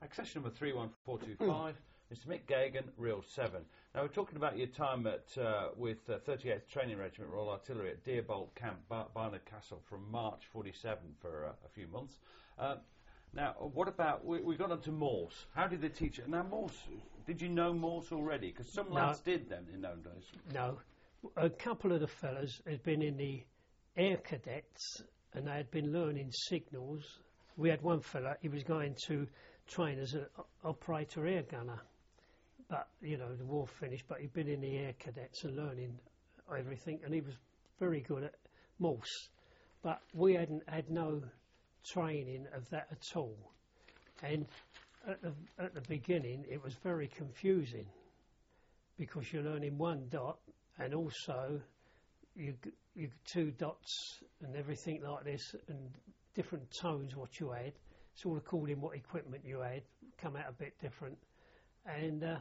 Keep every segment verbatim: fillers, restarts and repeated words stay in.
Accession number three one four two five, Mister Mick Gagan, Reel seven. Now, we're talking about your time at uh, with uh, thirty-eighth Training Regiment Royal Artillery at Deerbolt Camp, Bar Barnard Castle, from March forty-seven for uh, a few months. Uh, now, what about, we, we got on to Morse. How did they teach it? Now, Morse, did you know Morse already? Because some No. lads did then in those days. No. A couple of the fellas had been in the air cadets and they had been learning signals. We had one fella, he was going to train as an operator air gunner. But, you know, the war finished, but he'd been in the air cadets and learning everything, and he was very good at Morse. But we hadn't had no training of that at all. And at the, at the beginning, it was very confusing because you're learning one dot and also you, you two dots and everything like this and different tones what you had. It's all according what equipment you had, come out a bit different. And uh,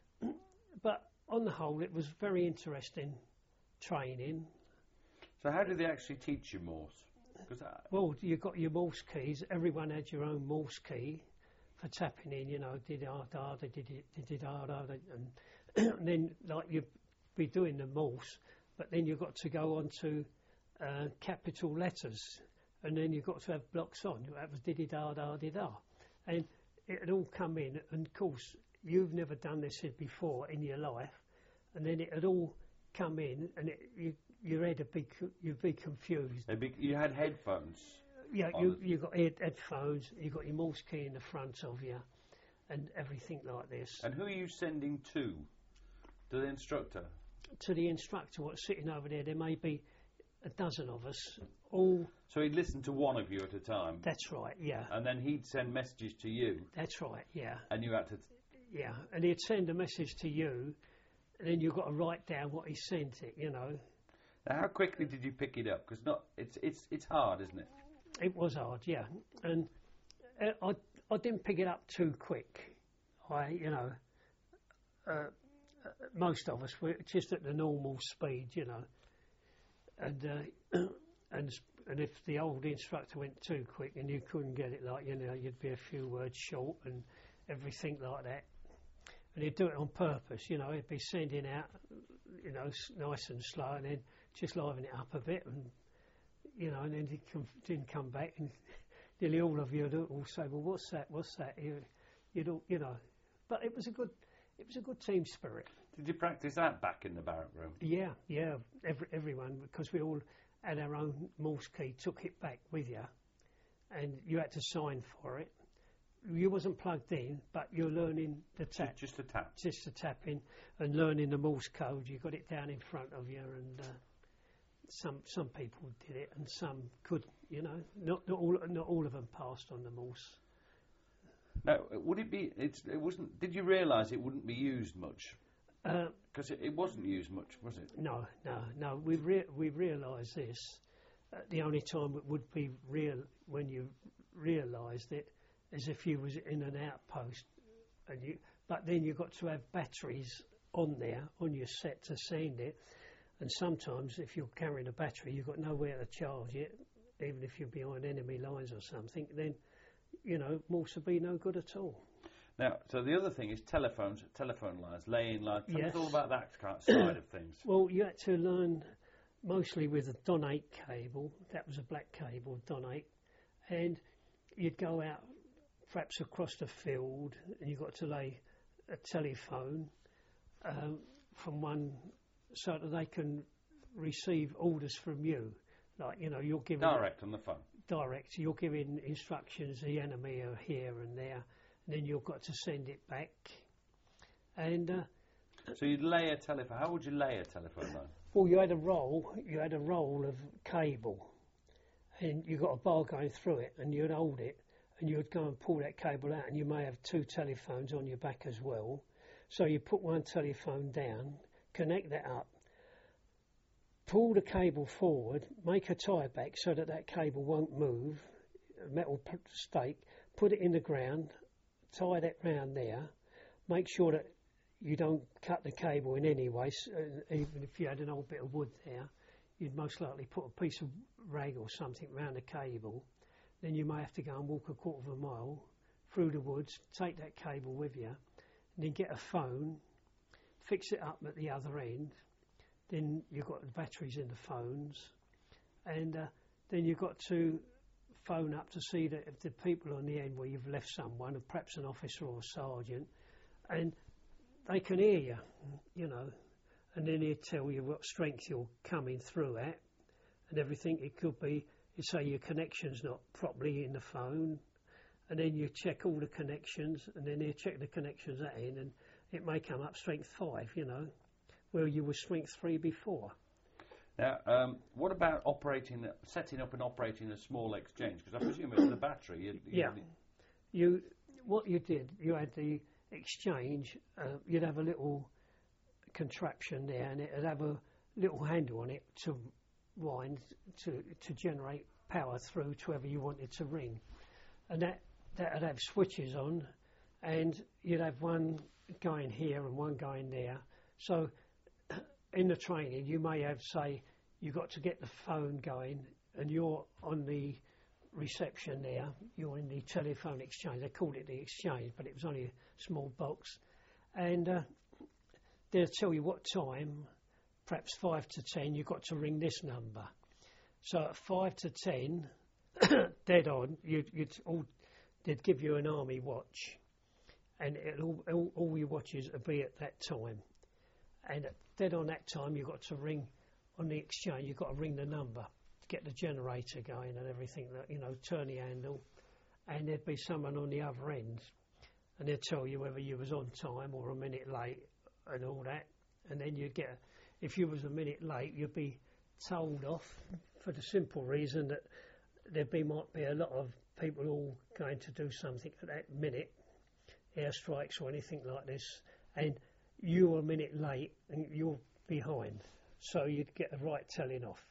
but on the whole, it was very interesting training. So how did they actually teach you Morse? 'Cause I, Well, you got your Morse keys. Everyone had your own Morse key for tapping in. You know, did da da, did it, did it da da, and, and then like you'd be doing the Morse, but then you got to go on to uh, capital letters, and then you got to have blocks on. That was did it da da did da, and it had all come in. And of course, you've never done this before in your life, and then it had all come in, and it, you your head would be you'd be confused. they be, you had headphones. Yeah, on you the- you got head, headphones, you got your Morse key in the front of you, and everything like this. And who are you sending to? To the instructor? To the instructor, what's sitting over there, there may be a dozen of us. All So he'd listen to one of you at a time, that's right, yeah, and then he'd send messages to you, that's right, yeah, and you had to... yeah. And he'd send a message to you, and then you've got to write down what he sent it. You know, Now, how quickly did you pick it up? Because not, it's it's it's hard, isn't it? it was hard, yeah, and uh, I I didn't pick it up too quick. I you know. Uh, Most of us were just at the normal speed, you know, and uh, and and if the old instructor went too quick and you couldn't get it, like you know, you'd be a few words short and everything like that. And he'd do it on purpose, you know. He'd be sending out, you know, s- nice and slow, and then just liven it up a bit, and you know, and then he come, didn't come back, and nearly all of you would all say, "Well, what's that? What's that?" You, you'd all, you know, but it was a good. It was a good team spirit. Did you practice that back in the barrack room? Yeah, yeah. Every, everyone, because we all had our own Morse key, took it back with you, and you had to sign for it. You wasn't plugged in, but you're learning the tap, Just a tap. just the tapping, and learning the Morse code. You got it down in front of you, and uh, some some people did it, and some could. You know, not not all not all of them passed on the Morse. Now, would it be? It's, it wasn't. Did you realise it wouldn't be used much? Uh, Because it, it wasn't used much, was it? No, no, no. We re- we realise this. Uh, the only time it would be real when you realised it is if you was in an outpost, and you. But then you got to have batteries on there on your set to send it, and sometimes if you're carrying a battery, you've got nowhere to charge it, even if you're behind enemy lines or something. Then, you know, Morse would be no good at all. Now, so the other thing is telephones, telephone lines, laying lines. Tell Yes. us all about that kind of side of things. Well, you had to learn mostly with a Don eight cable. That was a black cable, Don eight. And you'd go out perhaps across the field and you got to lay a telephone um, from one so that they can receive orders from you. Like, you know, you're giving... Direct on the phone. Direct. You're giving instructions, the enemy are here and there, and then you've got to send it back. And... Uh, So you'd lay a telephone. How would you lay a telephone line? Well, you had a roll, you had a roll of cable, and you got a bar going through it, and you'd hold it, and you'd go and pull that cable out, and you may have two telephones on your back as well. So you put one telephone down, connect that up, pull the cable forward, make a tie back so that that cable won't move, a metal p- stake, put it in the ground, tie that round there, make sure that you don't cut the cable in any way. s- uh, Even if you had an old bit of wood there, you'd most likely put a piece of rag or something round the cable. Then you may have to go and walk a quarter of a mile through the woods, take that cable with you, and then get a phone, fix it up at the other end. Then you've got the batteries in the phones, and uh, then you've got to phone up to see that if the people on the end where you've left someone, perhaps an officer or a sergeant, and they can hear you, you know, and then he'll tell you what strength you're coming through at and everything. It could be, you say your connection's not properly in the phone, and then you check all the connections, and then you check the connections at end, and it may come up strength five, you know, where you were strength three before. Now, um, what about operating, setting up and operating a small exchange? Because I presume it's the battery. You, you yeah. You, what you did, you had the exchange, uh, you'd have a little contraption there, and it'd have a little handle on it to wind, to, to generate power through to whoever you wanted to ring. And that, that'd have switches on, and you'd have one going here and one going there. So in the training, you may have, say, you've got to get the phone going, and you're on the reception there, you're in the telephone exchange. They called it the exchange, but it was only a small box. And uh, they'll tell you what time, perhaps five to ten, you've got to ring this number. So at five to ten, dead on, you'd, you'd all, they'd give you an army watch, and it'll, all, all your watches will be at that time. And at dead on that time, you've got to ring on the exchange. You've got to ring the number to get the generator going and everything. That, you know, turn the handle, and there'd be someone on the other end, and they'd tell you whether you was on time or a minute late and all that. And then you'd get, if you was a minute late, you'd be told off for the simple reason that there be might be a lot of people all going to do something at that minute, airstrikes or anything like this, and you're a minute late and you're behind, so you'd get a right telling off,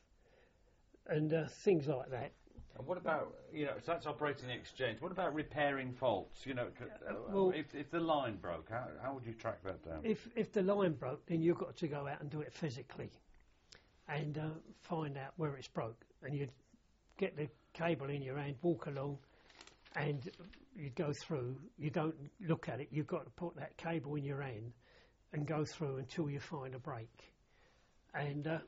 and uh, things like that. And what about, you know, so that's operating the exchange. What about repairing faults? You know, uh, well, if, if the line broke, how, how would you track that down? If if the line broke, then you've got to go out and do it physically, and uh, find out where it's broke, and you'd get the cable in your hand, walk along, and you'd go through. You don't look at it. You've got to put that cable in your hand and go through until you find a break. And uh,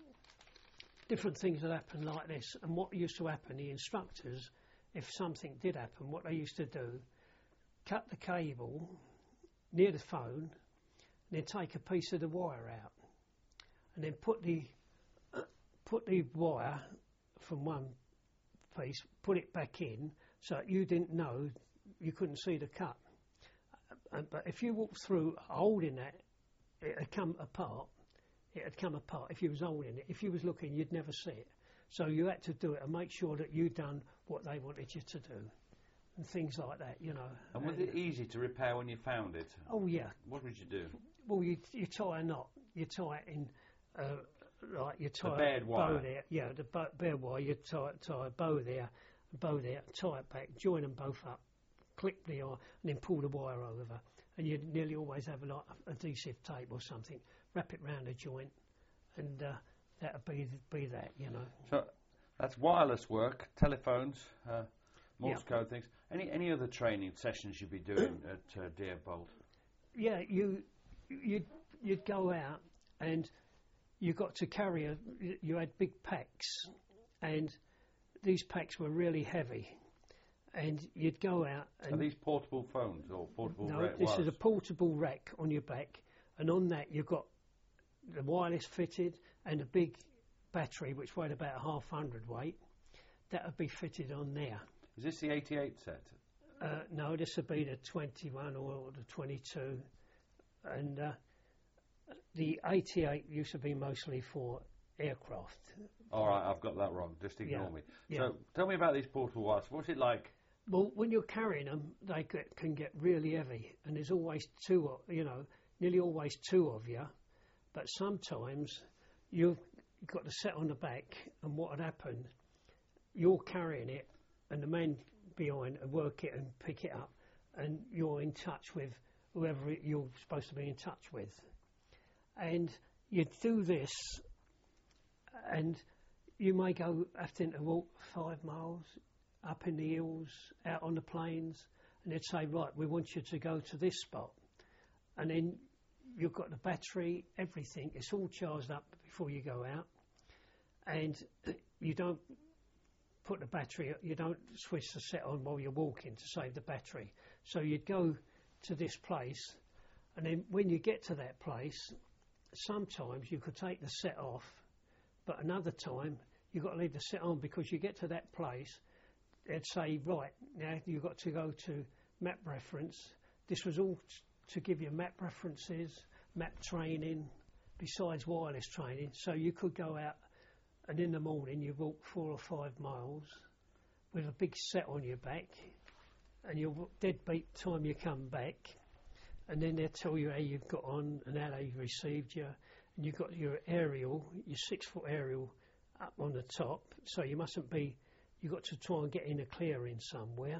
different things that happen like this. And what used to happen, the instructors, if something did happen, what they used to do, cut the cable near the phone, and then take a piece of the wire out, and then put the uh, put the wire from one piece, put it back in, so you didn't know, you couldn't see the cut. Uh, but if you walked through holding that, it had come apart. It had come apart if you was holding it. If you was looking, you'd never see it. So you had to do it and make sure that you'd done what they wanted you to do, and things like that, you know. And was and it easy to repair when you found it? Oh yeah. What would you do? Well, you you tie a knot. You tie it in, uh, like you tie the bared a wire. bow there. Yeah, the bo- bare wire. You tie tie a bow there, a bow there, tie it back, join them both up, clip the eye, and then pull the wire over. And you'd nearly always have a like adhesive tape or something, wrap it round a joint, and uh, that'd be be that, you know. So that's wireless work, telephones, uh, Morse yeah. code things. Any any other training sessions you'd be doing at uh, Deerbolt? Yeah, you you'd you'd go out and you got to carry a. You had big packs, and these packs were really heavy. And you'd go out and... Are these portable phones or portable No, rack this wires? is a portable rack on your back, and on that you've got the wireless fitted and a big battery which weighed about a half hundred weight. That would be fitted on there. Is this the eighty-eight set? Uh, no, this would be the twenty-one or the twenty-two. And uh, the eighty-eight used to be mostly for aircraft. All right, I've got that wrong. Just ignore Yeah. me. Yeah. So tell me about these portable wires. What's it like? Well, when you're carrying them, they get, can get really heavy, and there's always two, o- you know, nearly always two of you. But sometimes you've got to sit on the back, and what would happen, you're carrying it, and the man behind will work it and pick it up, and you're in touch with whoever it- you're supposed to be in touch with. And you do this, and you may go have to walk five miles up in the hills, out on the plains, and they'd say, right, we want you to go to this spot. And then you've got the battery, everything, it's all charged up before you go out. And you don't put the battery, you don't switch the set on while you're walking to save the battery. So you'd go to this place, and then when you get to that place, sometimes you could take the set off, but another time you've got to leave the set on, because you get to that place, they'd say, right, now you've got to go to map reference. This was all t- to give you map references, map training, besides wireless training. So you could go out, and in the morning you walk four or five miles with a big set on your back, and you're dead beat time you come back, and then they'll tell you how you've got on and how they received you, and you've got your aerial, your six foot aerial up on the top, so you mustn't be, you've got to try and get in a clearing somewhere,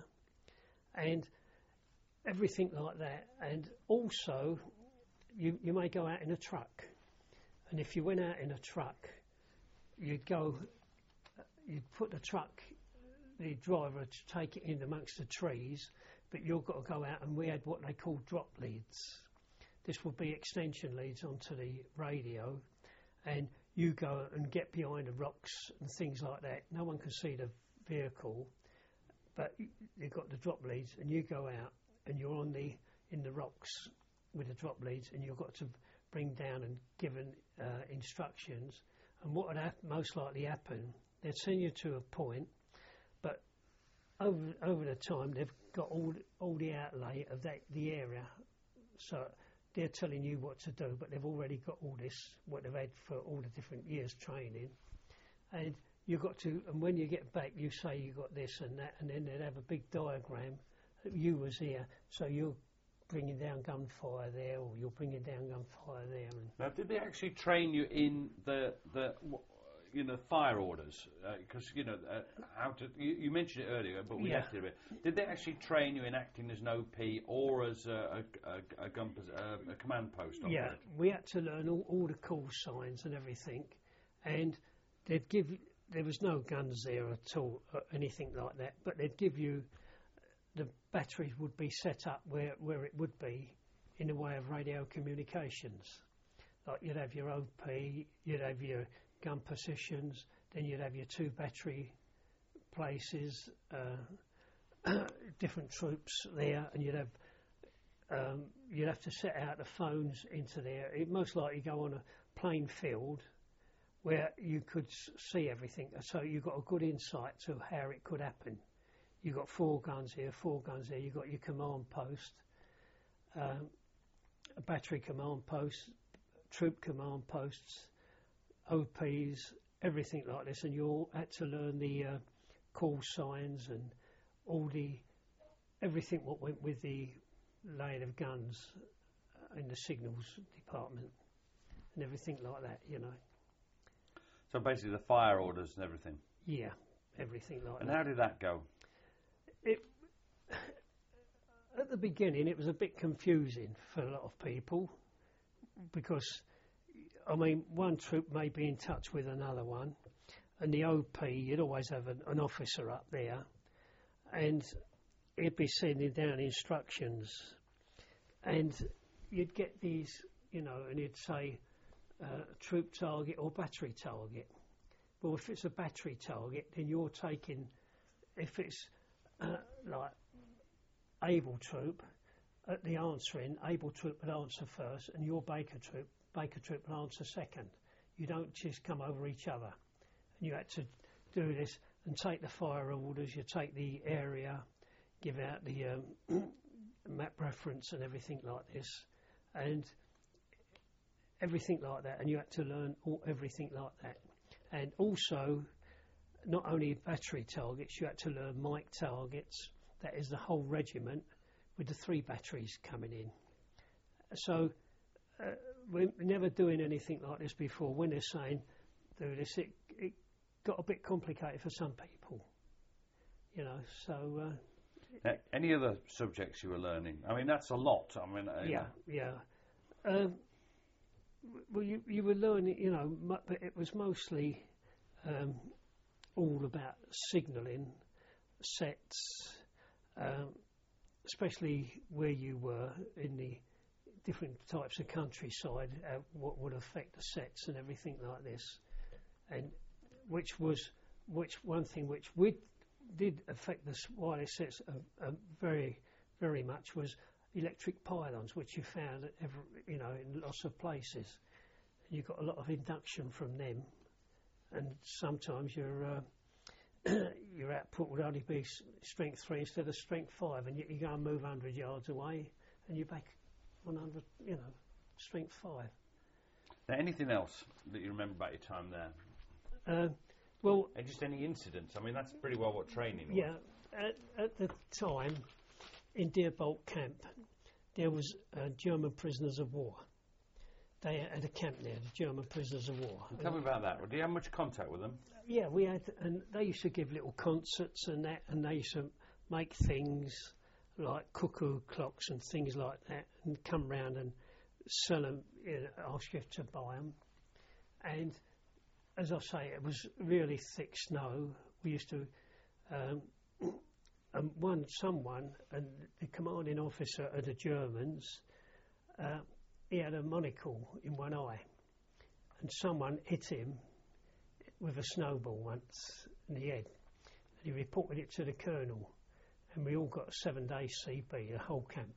and everything like that. And also you, you may go out in a truck, and if you went out in a truck, you'd go, you'd put the truck, the driver to take it in amongst the trees, but you've got to go out, and we had what they call drop leads. This would be extension leads onto the radio, and you go and get behind the rocks and things like that. No one can see the vehicle, but you've got the drop leads, and you go out and you're on the in the rocks with the drop leads, and you've got to bring down and give uh, instructions. And what would hap- most likely happen, they'd send you to a point, but over over the time they've got all all the outlay of that the area, so they're telling you what to do, but they've already got all this, what they've had for all the different years training, and you've got to, and when you get back you say you got this and that, and then they'd have a big diagram that you was here, so you're bringing down gunfire there, or you're bringing down gunfire there. And now, did they actually train you in the the you know fire orders? Because uh, you know uh, how to. You, you mentioned it earlier, but we yeah. left it a bit. Did they actually train you in acting as an O P or as a, a, a, a, gun, a, a command post? Yeah, operator? we had to learn all, all the call signs and everything, and they'd give. There was no guns there at all, or anything like that. But they'd give you. The batteries would be set up where, where it would be in the way of radio communications. Like you'd have your O P, you'd have your gun positions, then you'd have your two battery places, uh, different troops there, and you'd have um, you'd have to set out the phones into there. It'd most likely go on a plain field where you could s- see everything, so you got a good insight to how it could happen. You've got four guns here, four guns there, you've got your command post, um, a battery command post, troop command posts, O Ps, everything like this, and you all had to learn the uh, call signs and all the, everything what went with the laying of guns in the signals department and everything like that, you know. So basically the fire orders and everything? Yeah, everything like and that. And how did that go? It, at the beginning, it was a bit confusing for a lot of people because, I mean, one troop may be in touch with another one, and the O P, you'd always have an, an officer up there, and he'd be sending down instructions, and you'd get these, you know, and he'd say uh, troop target or battery target. Well, if it's a battery target, then you're taking, if it's Uh, like able troop at the answering, able troop would answer first, and your Baker troop, Baker troop would answer second. You don't just come over each other. And you had to do this and take the fire orders. You take the area, give out the um, map reference and everything like this, and everything like that. And you had to learn all, everything like that, and also. Not only battery targets, you had to learn mic targets. That is the whole regiment with the three batteries coming in. So uh, we're never doing anything like this before. When they're saying do this, it, it got a bit complicated for some people, you know. So uh, uh, any other subjects you were learning? I mean, that's a lot. I mean, uh, yeah, yeah. Um, well, you you were learning, you know, mu- but it was mostly. Um, all about signalling, sets, um, especially where you were in the different types of countryside, uh, what would affect the sets and everything like this, and which was which one thing which we did affect the wireless sets uh, uh, very very much was electric pylons, which you found at every, you know, in lots of places. You got a lot of induction from them, and sometimes your uh, your output would only be s- strength three instead of strength five, and you, you go and move one hundred yards away, and you're back one hundred, you know, strength five. Now, anything else that you remember about your time there? Uh, well, and just any incidents? I mean, that's pretty well what training was. Yeah, at, at the time in Deerbolt camp, there was uh, German prisoners of war. They had a camp there, the German prisoners of war. Tell me about that. Do you have much contact with them? Yeah, we had, and they used to give little concerts and that, and they used to make things like cuckoo clocks and things like that, and come round and sell them, you know, ask you to buy them. And as I say, it was really thick snow. We used to, um, and one someone, and the commanding officer of the Germans, uh, he had a monocle in one eye, and someone hit him with a snowball once in the head, and he reported it to the colonel, and we all got a seven-day C B, the whole camp.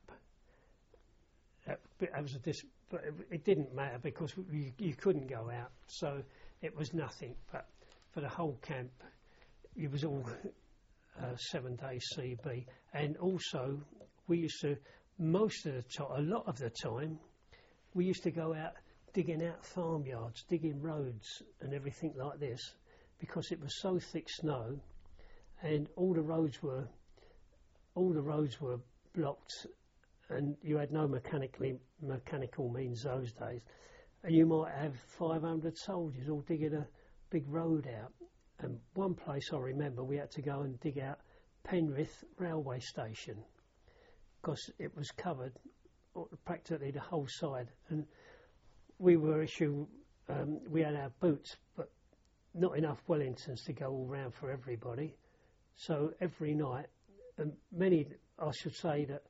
That, that was a dis- but it, it didn't matter because we, you couldn't go out, so it was nothing. But for the whole camp, it was all uh, seven-day C B, and also we used to most of the time, a lot of the time. We used to go out digging out farmyards, digging roads and everything like this, because it was so thick snow, and all the roads were all the roads were blocked, and you had no mechanically mechanical means those days, and you might have five hundred soldiers all digging a big road out. And one place I remember we had to go and dig out Penrith railway station because it was covered practically the whole side, and we were issue um, we had our boots but not enough Wellingtons to go all round for everybody, so every night, and many I should say that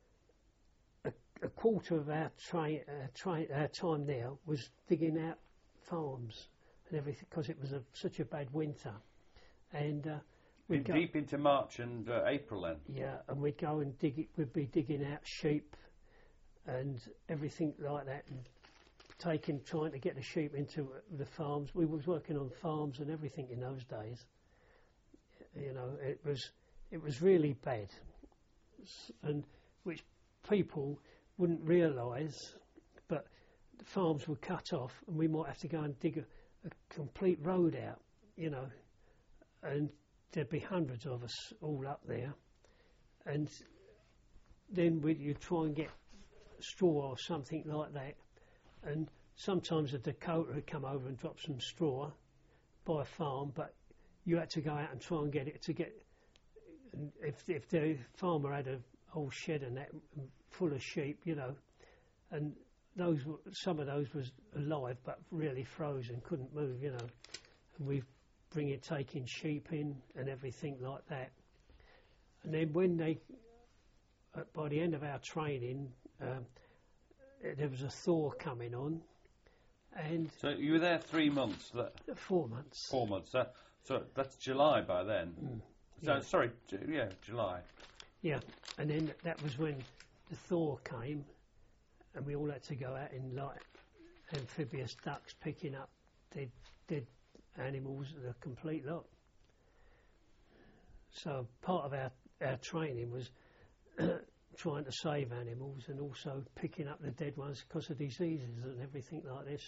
a, a quarter of our train uh, train our time there was digging out farms and everything because it was a, such a bad winter, and uh, we'd go deep into March and uh, April then. Yeah, and we'd go and dig it, we'd be digging out sheep and everything like that, and taking, trying to get the sheep into the farms. We was working on farms and everything in those days. You know, it was it was really bad, S- and which people wouldn't realise. But the farms were cut off, and we might have to go and dig a, a complete road out. You know, and there'd be hundreds of us all up there, and then we you try and get straw or something like that, and sometimes a Dakota would come over and drop some straw by a farm, but you had to go out and try and get it to get, and if if the farmer had a whole shed and that full of sheep, you know, and those were, some of those was alive but really frozen, couldn't move, you know, and we bring it taking sheep in and everything like that. And then when they uh, by the end of our training, Um, there was a thaw coming on, and so you were there three months. That four months. Four months. Uh, so that's July by then. Mm, so yeah. sorry, Ju- yeah, July. Yeah, and then that was when the thaw came, and we all had to go out in like amphibious ducks, picking up dead, dead animals, the complete lot. So part of our our training was trying to save animals and also picking up the dead ones because of diseases and everything like this.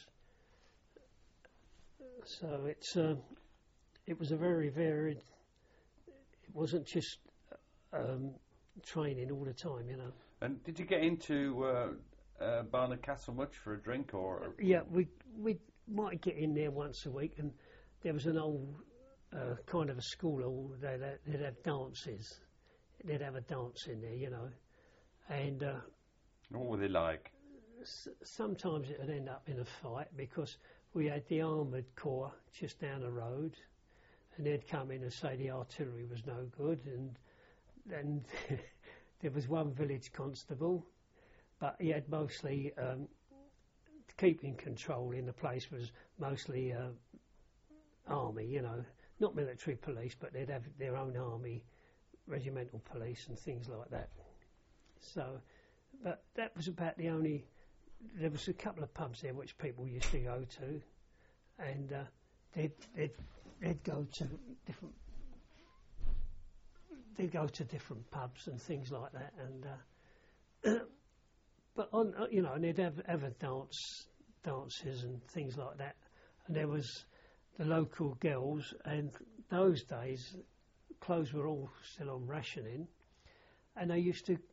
So it's uh, it was a very varied. It wasn't just um, training all the time, you know. And did you get into uh, uh, Barnard Castle much for a drink or? Yeah, we we might get in there once a week, and there was an old uh, kind of a school hall. They'd, they'd have dances. They'd have a dance in there, you know. And uh, what were they like? s- sometimes it would end up in a fight because we had the armoured corps just down the road, and they'd come in and say the artillery was no good, and and there was one village constable, but he had mostly um, keeping control in the place was mostly uh, army, you know, not military police, but they'd have their own army, regimental police and things like that. So, but that was about the only. There was a couple of pubs there which people used to go to, and uh, they'd, they'd they'd go to different. They'd go to different pubs and things like that, and uh, but on uh, you know, and they'd have, have a dance dances and things like that, and there was the local girls, and those days clothes were all still on rationing, and they used to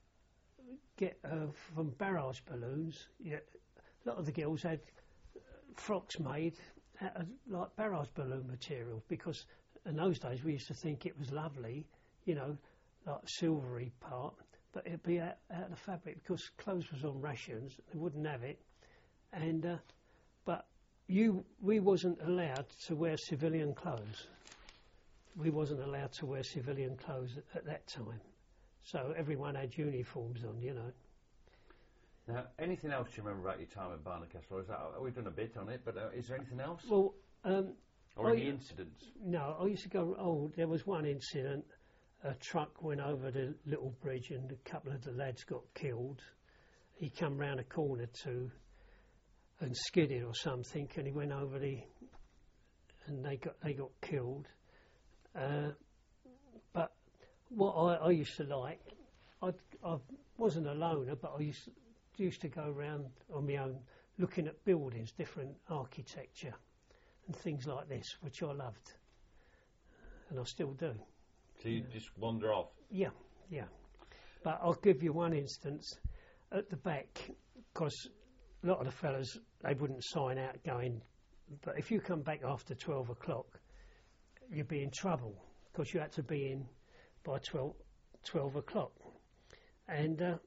get uh, from barrage balloons. Yeah, a lot of the girls had frocks made out of like barrage balloon material, because in those days we used to think it was lovely, you know, like silvery part, but it'd be out, out of the fabric because clothes was on rations. They wouldn't have it, and uh, but you we wasn't allowed to wear civilian clothes. We wasn't allowed to wear civilian clothes at, at that time. So everyone had uniforms on, you know. Now, anything else you remember about your time at Barnard Castle? Is that, we've done a bit on it, but uh, is there anything else? Well, um, or I, any incidents? No, I used to go. Oh, there was one incident. A truck went over the little bridge, and a couple of the lads got killed. He come round a corner to and skidded or something, and he went over the, and they got they got killed. Uh, but what I, I used to like, I I wasn't a loner, but I used to, used to go around on my own looking at buildings, different architecture and things like this, which I loved, and I still do. So you Yeah. just wander off? Yeah, yeah. But I'll give you one instance. At the back, because a lot of the fellas, they wouldn't sign out going, but if you come back after twelve o'clock, you'd be in trouble, because you had to be in by twelve, twelve o'clock. And uh,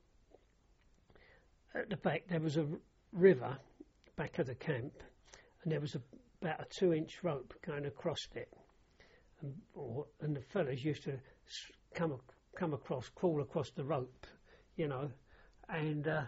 at the back there was a r- river, back of the camp, and there was a, about a two inch rope going across it. And, or, and the fellas used to s- come, ac- come across, crawl across the rope, you know, and uh,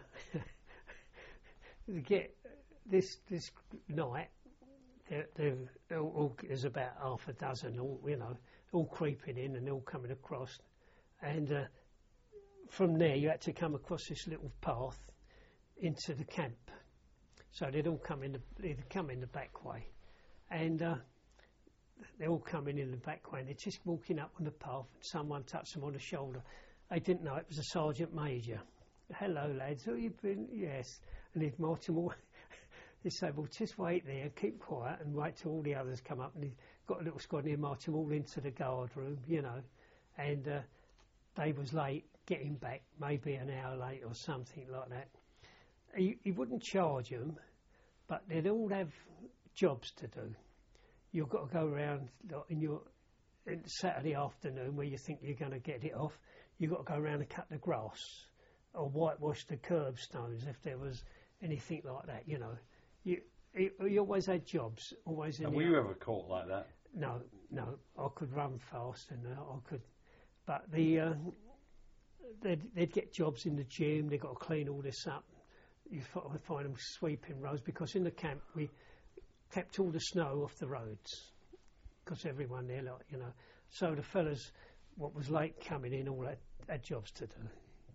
get this this night, there, there all, all, there's about half a dozen, all, you know, all creeping in and all coming across, and uh, from there you had to come across this little path into the camp. So they'd all come in the they'd come in the back way, and uh, they're all coming in the back way, and they're just walking up on the path, and someone touched them on the shoulder. They didn't know it was a sergeant major. Hello, lads. Who you been? Yes. And he'd march them all. He said, well, just wait there, keep quiet, and wait till all the others come up. And he got a little squad, and he marched them all into the guard room, you know. And uh, they was late getting back, maybe an hour late or something like that. He, he wouldn't charge them, but they'd all have jobs to do. You've got to go around like, in your in Saturday afternoon where you think you're going to get it off. You've got to go around and cut the grass or whitewash the curbstones if there was anything like that, you know. You, you, you always had jobs, always in And the were you ever caught like that? No, no, I could run fast and uh, I could, but the uh, they'd, they'd get jobs in the gym. They got to clean all this up. You f- find them sweeping roads, because in the camp we kept all the snow off the roads, because everyone there, like you know. So the fellas, what was late coming in, all had, had jobs to do.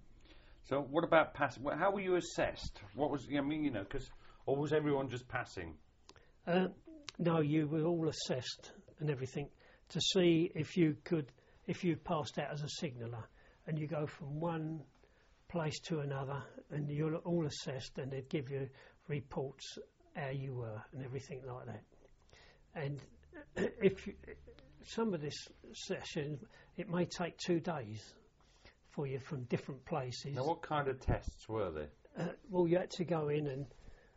So what about pass? wh- How were you assessed? What was I mean, you know, because or was everyone just passing? Uh, no, you were all assessed and everything to see if you could, if you passed out as a signaller, and you go from one place to another, and you're all assessed, and they'd give you reports how you were and everything like that. And if you, some of this session, it may take two days for you from different places. Now, what kind of tests were there? Uh, well, you had to go in and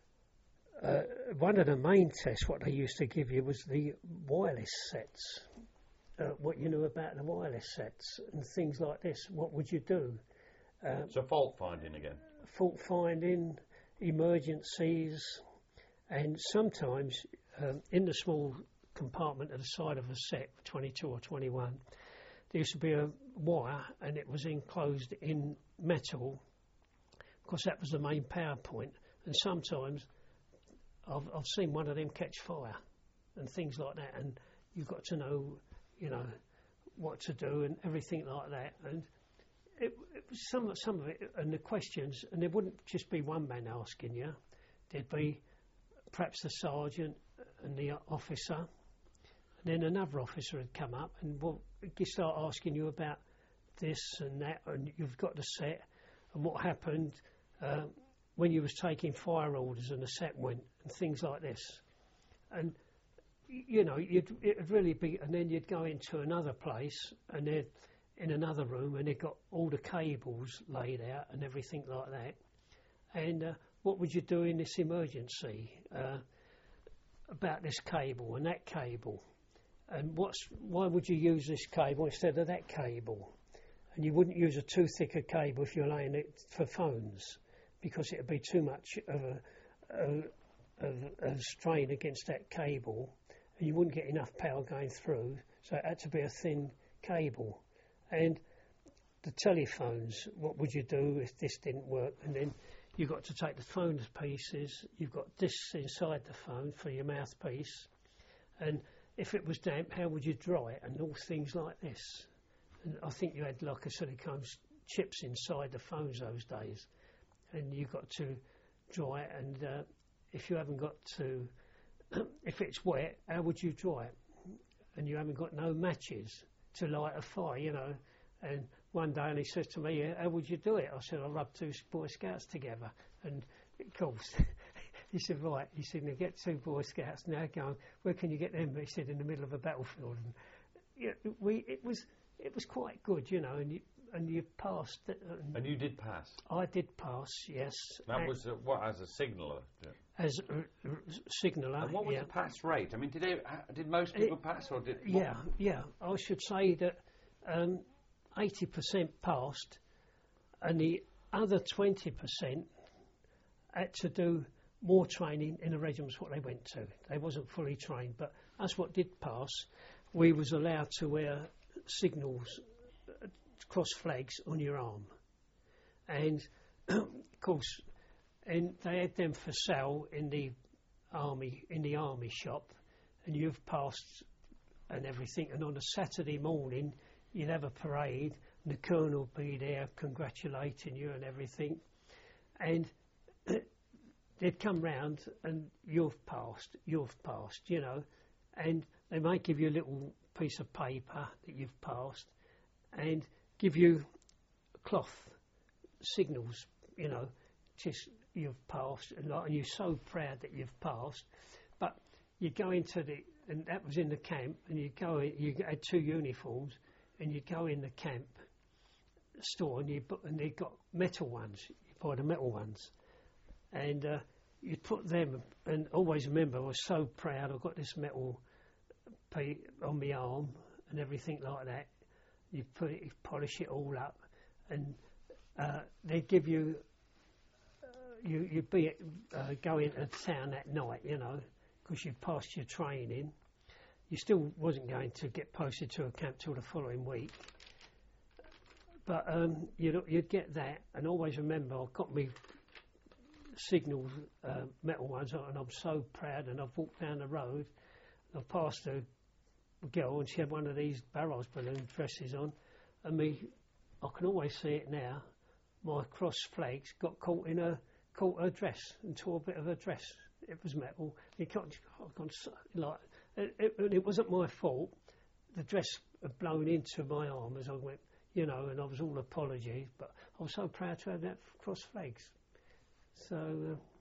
uh, one of the main tests, what they used to give you was the wireless sets. Uh, what you knew about the wireless sets and things like this. What would you do? Uh, So fault finding again. fault finding, emergencies, and sometimes um, in the small compartment at the side of a set, twenty-two or twenty-one, there used to be a wire and it was enclosed in metal, because that was the main power point. And sometimes I've, I've seen one of them catch fire and things like that, and you've got to know, you know, what to do and everything like that. And it, it was some, some of it, and the questions, and there wouldn't just be one man asking you. There'd be perhaps the sergeant and the officer, and then another officer would come up and well, you start asking you about this and that, and you've got the set and what happened uh, when you was taking fire orders and the set went and things like this. And you know, you'd, it'd really be, and then you'd go into another place and they'd in another room and they'd got all the cables laid out and everything like that. And uh, what would you do in this emergency uh, about this cable and that cable? And what's, why would you use this cable instead of that cable? And you wouldn't use a too thick a cable if you're laying it for phones, because it would be too much of a, a, of a strain against that cable, and you wouldn't get enough power going through, so it had to be a thin cable. And the telephones, what would you do if this didn't work? And then you've got to take the phone to pieces, you've got discs inside the phone for your mouthpiece, and if it was damp, how would you dry it, and all things like this. And I think you had like a silicone chips inside the phones those days, and you got to dry it, and uh, if you haven't got to, if it's wet, how would you dry it? And you haven't got no matches to light a fire, you know. And one day, and he says to me, how would you do it? I said, I rub two Boy Scouts together. And of course, he said, right. He said, now get two Boy Scouts now going, where can you get them? He said, in the middle of a battlefield. And you know, we, it was, it was quite good, you know, and you, and you passed. It, and, and you did pass? I did pass, yes. That was, uh, what, as a signaller? As a uh, signaller, and what was yeah. the pass rate? I mean, did they, did most people it, pass, or did... Yeah, yeah. I should say that um, eighty percent passed, and the other twenty percent had to do more training in the regiments what they went to. They wasn't fully trained, but us what did pass, we was allowed to wear signals, uh, cross flags on your arm. And, of course, and they had them for sale in the army, in the army shop, and you've passed and everything, and on a Saturday morning, you'd have a parade, and the colonel would be there congratulating you and everything, and they'd come round and you've passed, you've passed, you know, and they might give you a little piece of paper that you've passed and give you cloth signals, you know, just you've passed, and, like, and you're so proud that you've passed. But you go into the, and that was in the camp, and you go in, you had two uniforms, and you go in the camp store, and you and they got metal ones, you buy the metal ones, and uh, you put them, and always remember, I was so proud, I've got this metal on my arm and everything like that. You put it, you polish it all up, and uh, they give you, uh, you you'd be uh, going to town that night, you know, because you'd passed your training. You still wasn't going to get posted to a camp till the following week, but um, you'd you'd get that, and always remember, I've got me signals, uh, metal ones, and I'm so proud. And I've walked down the road, and I've passed a girl, and she had one of these Barrows balloon dresses on, and me, I can always see it now. My cross flags got caught in her, caught her dress and tore a bit of her dress. It was metal. You can't, I can't, like, it, it, it wasn't my fault. The dress had blown into my arm as I went, you know, and I was all apology, but I was so proud to have that cross flags. So. Uh,